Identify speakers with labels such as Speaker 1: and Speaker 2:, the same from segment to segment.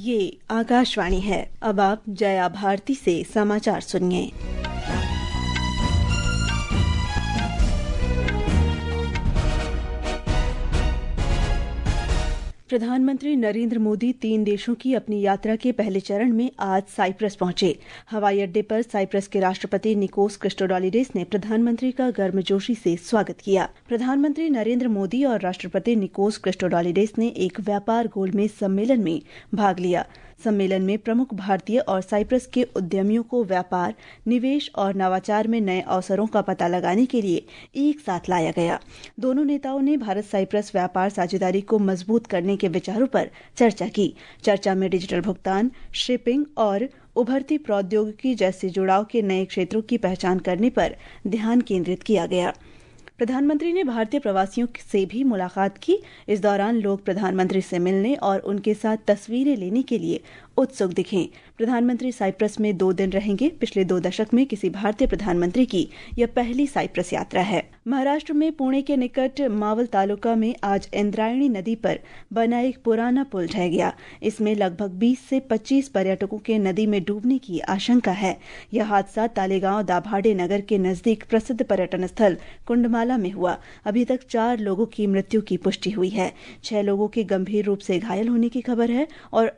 Speaker 1: ये आकाशवाणी है। अब आप जया भारती से समाचार सुनिए। प्रधानमंत्री नरेंद्र मोदी 3 देशों की अपनी यात्रा के पहले चरण में आज साइप्रस पहुंचे। हवाई अड्डे पर साइप्रस के राष्ट्रपति निकोस क्रिस्टोडोलिडेस ने प्रधानमंत्री का गर्मजोशी से स्वागत किया। प्रधानमंत्री नरेंद्र मोदी और राष्ट्रपति निकोस क्रिस्टोडोलिडेस ने एक व्यापार गोलमेज सम्मेलन में भाग लिया। सम्मेलन में प्रमुख भारतीय और साइप्रस के उद्यमियों को व्यापार, निवेश और नवाचार में नए अवसरों का पता लगाने के लिए एक साथ लाया गया। दोनों नेताओं ने भारत साइप्रस व्यापार साझेदारी को मजबूत करने के विचारों पर चर्चा की। चर्चा में डिजिटल भुगतान, शिपिंग और उभरती प्रौद्योगिकी जैसे जुड़ाव के नए क्षेत्रों की पहचान करने पर ध्यान केंद्रित किया गया। प्रधानमंत्री ने भारतीय प्रवासियों से भी मुलाकात की। इस दौरान लोग प्रधानमंत्री से मिलने और उनके साथ तस्वीरें लेने के लिए उत्सुक दिखे। प्रधानमंत्री साइप्रस में 2 दिन रहेंगे। पिछले 2 दशक में किसी भारतीय प्रधानमंत्री की यह पहली साइप्रस यात्रा है। महाराष्ट्र में पुणे के निकट मावल तालुका में आज इंद्रायणी नदी पर बना एक पुराना पुल ढह गया। इसमें लगभग 20 से 25 पर्यटकों के नदी में डूबने की आशंका है। यह हादसा तालेगांव दाभाडे नगर के नजदीक प्रसिद्ध पर्यटन स्थल कुंडमाला में हुआ। अभी तक 4 लोगों की मृत्यु की पुष्टि हुई है। 6 लोगों के गंभीर रूप से घायल होने की खबर है और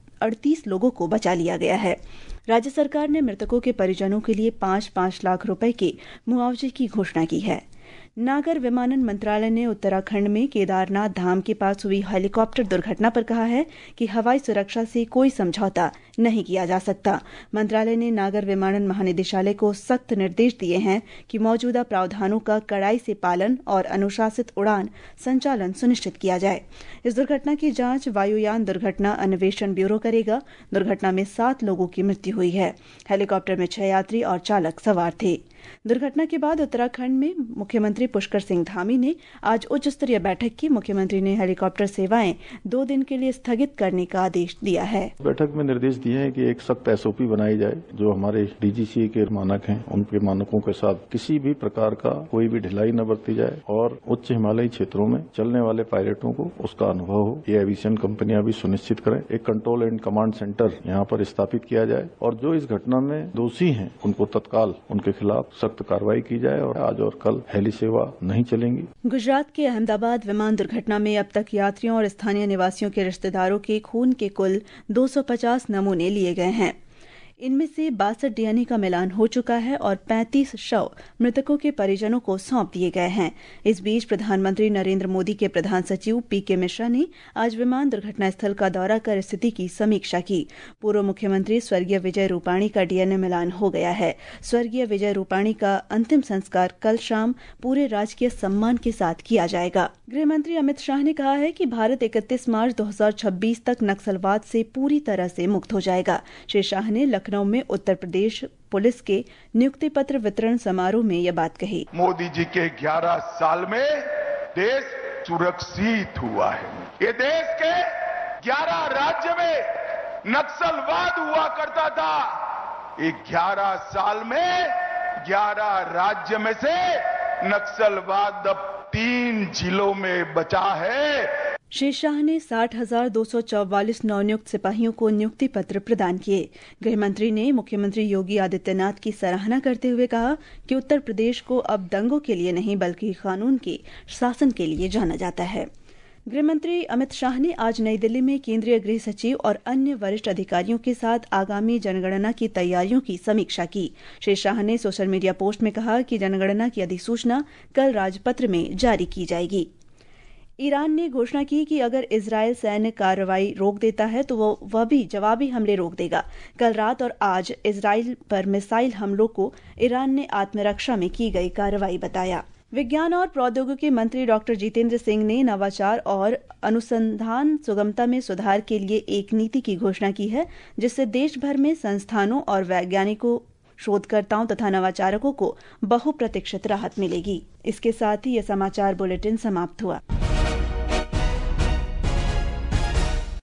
Speaker 1: 38 लोगों को बचा लिया गया है। राज्य सरकार ने मृतकों के परिजनों के लिए 5-5 लाख रुपए के मुआवजे की घोषणा की है। नागर विमानन मंत्रालय ने उत्तराखंड में केदारनाथ धाम के पास हुई हेलीकॉप्टर दुर्घटना पर कहा है कि हवाई सुरक्षा से कोई समझौता नहीं किया जा सकता। मंत्रालय ने नागर विमानन महानिदेशालय को सख्त निर्देश दिए हैं कि मौजूदा प्रावधानों का कड़ाई से पालन और अनुशासित उड़ान संचालन सुनिश्चित किया जाए। इस दुर्घटना की जांच वायुयान दुर्घटना अन्वेषण ब्यूरो करेगा। दुर्घटना में 7 लोगों की मृत्यु हुई है। हेलीकॉप्टर में 6 यात्री और चालक सवार थे। दुर्घटना के बाद उत्तराखंड में मुख्यमंत्री पुष्कर सिंह धामी ने आज उच्च स्तरीय बैठक की। मुख्यमंत्री ने हेलीकॉप्टर सेवाएं 2 दिन के लिए स्थगित करने का आदेश दिया है।
Speaker 2: बैठक में निर्देश दिए हैं कि एक सख्त एसओपी बनाई जाए। जो हमारे डीजीसीए के मानक हैं, उनके मानकों के साथ किसी भी प्रकार का कोई भी ढिलाई न बरती जाए और उच्च हिमालयी क्षेत्रों में चलने वाले पायलटों को उसका अनुभव हो, ये एविएशन कंपनियां भी सुनिश्चित करें। एक कंट्रोल एंड कमांड सेंटर यहाँ पर स्थापित किया जाए और जो इस घटना में दोषी हैं उनको तत्काल उनके खिलाफ सख्त कार्रवाई की जाए और आज और कल हेली सेवा नहीं चलेंगी।
Speaker 1: गुजरात के अहमदाबाद विमान दुर्घटना में अब तक यात्रियों और स्थानीय निवासियों के रिश्तेदारों के खून के कुल 250 नमूने लिए गए हैं। इनमें से 62 डीएनए का मिलान हो चुका है और 35 शव मृतकों के परिजनों को सौंप दिए गए हैं। इस बीच प्रधानमंत्री नरेंद्र मोदी के प्रधान सचिव पीके मिश्रा ने आज विमान दुर्घटना स्थल का दौरा कर स्थिति की समीक्षा की। पूर्व मुख्यमंत्री स्वर्गीय विजय रूपाणी का डीएनए मिलान हो गया है। स्वर्गीय विजय रूपाणी का अंतिम संस्कार कल शाम पूरे राजकीय सम्मान के साथ किया जाएगा। गृह मंत्री अमित शाह ने कहा है कि भारत 31 मार्च 2026 तक नक्सलवाद से पूरी तरह से मुक्त हो जाएगा। श्री शाह ने लखनऊ में उत्तर प्रदेश पुलिस के नियुक्ति पत्र वितरण समारोह में यह बात कही।
Speaker 3: मोदी जी के 11 साल में देश सुरक्षित हुआ है। ये देश के 11 राज्य में नक्सलवाद हुआ करता था। 11 साल में 11 राज्य में से नक्सलवाद अब 3 जिलों में बचा है।
Speaker 1: श्री शाह ने 60,244 नवनियुक्त सिपाहियों को नियुक्ति पत्र प्रदान किए। गृह मंत्री ने मुख्यमंत्री योगी आदित्यनाथ की सराहना करते हुए कहा कि उत्तर प्रदेश को अब दंगों के लिए नहीं बल्कि कानून के शासन के लिए जाना जाता है। गृह मंत्री अमित शाह ने आज नई दिल्ली में केंद्रीय गृह सचिव और अन्य वरिष्ठ अधिकारियों के साथ आगामी जनगणना की तैयारियों की समीक्षा की। श्री शाह ने सोशल मीडिया पोस्ट में कहा कि जनगणना की अधिसूचना कल राजपत्र में जारी की जाएगी। ईरान ने घोषणा की कि अगर इजरायल सैन्य कार्रवाई रोक देता है तो वह भी जवाबी हमले रोक देगा। कल रात और आज इजरायल पर मिसाइल हमलों को ईरान ने आत्मरक्षा में की गई कार्रवाई बताया। विज्ञान और प्रौद्योगिकी मंत्री डॉक्टर जितेंद्र सिंह ने नवाचार और अनुसंधान सुगमता में सुधार के लिए एक नीति की घोषणा की है, जिससे देश भर में संस्थानों और वैज्ञानिकों, शोधकर्ताओं तथा नवाचारकों को बहुप्रतीक्षित राहत मिलेगी। इसके साथ ही यह समाचार बुलेटिन समाप्त हुआ।